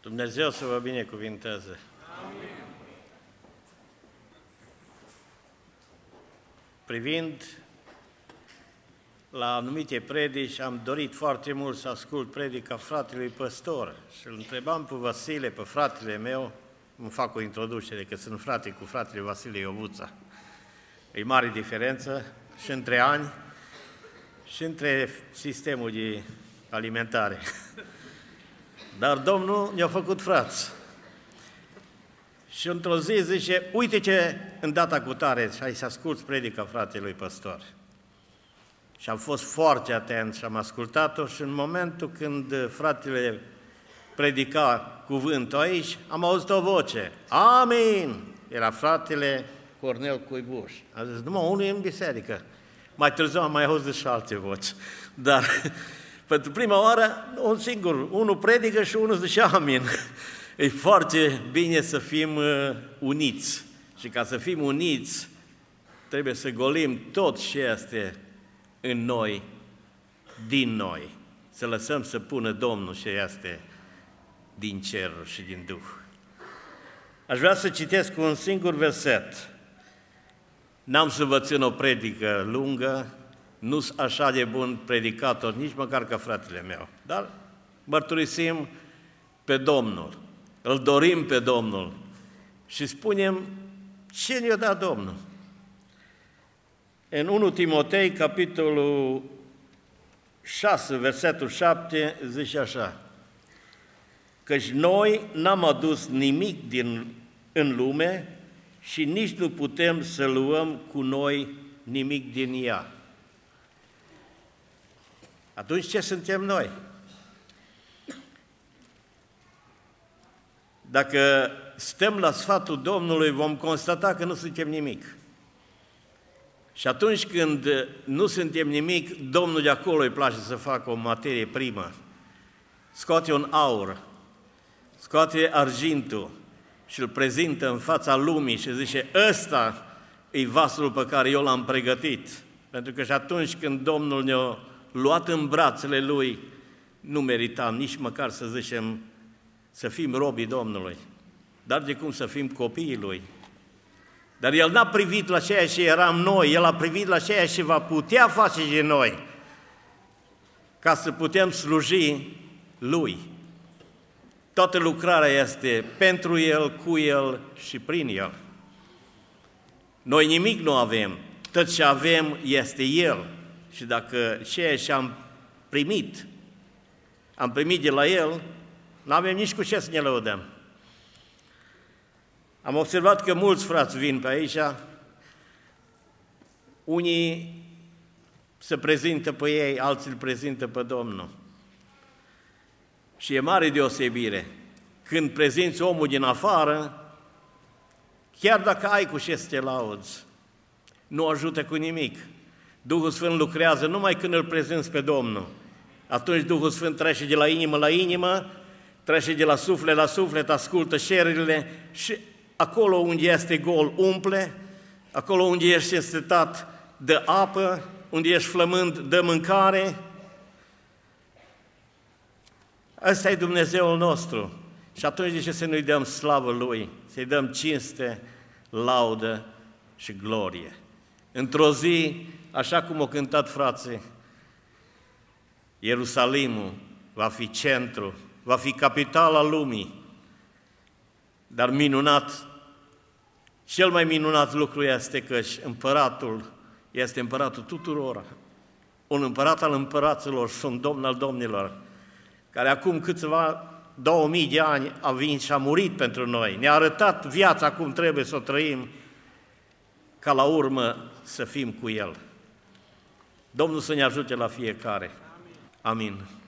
Dumnezeu să vă binecuvinteze! Amin. Privind la anumite predici, am dorit foarte mult să ascult predica fratelui păstor și îl întrebam pe Vasile, pe fratele meu, îmi fac o introducere, că sunt frate cu fratele Vasile Iovuța. E mare diferență și între ani și între sistemul de alimentare. Dar Domnul ne-a făcut frați. Și într-o zi zice, uite ce în data cu tare, și ai să asculți predica fratelui păstor. Și am fost foarte atent și am ascultat-o și în momentul când fratele predica cuvântul aici, am auzit o voce, Amin! Era fratele Cornel Cuibuș. A zis, numai unul e în biserică. Mai târziu am mai auzit și alte voci. Dar pentru prima oară, un singur, unul predică și unul zice Amin. E foarte bine să fim uniți. Și ca să fim uniți, trebuie să golim tot ce este în noi, din noi. Să lăsăm să pună Domnul ce este din cer și din Duh. Aș vrea să citesc un singur verset. N-am să vă țin o predică lungă, nu sunt așa de bun predicator, nici măcar ca fratele meu, dar mărturisim pe Domnul, îl dorim pe Domnul și spunem ce ne-a dat Domnul. În 1 Timotei, capitolul 6, versetul 7, zice așa, căci noi n-am adus nimic în lume și nici nu putem să luăm cu noi nimic din ea. Atunci ce suntem noi? Dacă stăm la sfatul Domnului, vom constata că nu suntem nimic. Și atunci când nu suntem nimic, Domnul de acolo îi place să facă o materie primă. Scoate un aur, scoate argintul și îl prezintă în fața lumii și zice, ăsta e vasul pe care eu l-am pregătit. Pentru că și atunci când Domnul ne-a luat în brațele Lui, nu meritam nici măcar să zicem să fim robii Domnului, dar de cum să fim copiii Lui. Dar El n-a privit la ceea ce eram noi, El a privit la ceea ce va putea face de noi, ca să putem sluji Lui. Toată lucrarea este pentru El, cu El și prin El. Noi nimic nu avem, tot ce avem este El. Și dacă ceea ce am primit de la El, nu avem nici cu ce să ne lăudăm. Am observat că mulți frați vin pe aici, unii se prezintă pe ei, alții îl prezintă pe Domnul. Și e mare deosebire. Când prezinți omul din afară, chiar dacă ai cu ce să te lauzi, nu ajută cu nimic. Duhul Sfânt lucrează numai când îl prezinți pe Domnul. Atunci Duhul Sfânt trece de la inimă la inimă, trece de la suflet la suflet, ascultă cererile și acolo unde este gol umple, acolo unde ești însetat dă apă, unde ești flămând dă mâncare. Ăsta e Dumnezeul nostru. Și atunci de ce să nu-i dăm slavă Lui, să-i dăm cinste, laudă și glorie. Într-o zi, așa cum au cântat frații, Ierusalimul va fi centru, va fi capitala lumii, dar minunat, cel mai minunat lucru este că împăratul este împăratul tuturora, un împărat al împăraților și un domn al domnilor, care acum câțiva 2000 de ani a venit și a murit pentru noi, ne-a arătat viața cum trebuie să o trăim, ca la urmă să fim cu El. Domnul să ne ajute la fiecare. Amin.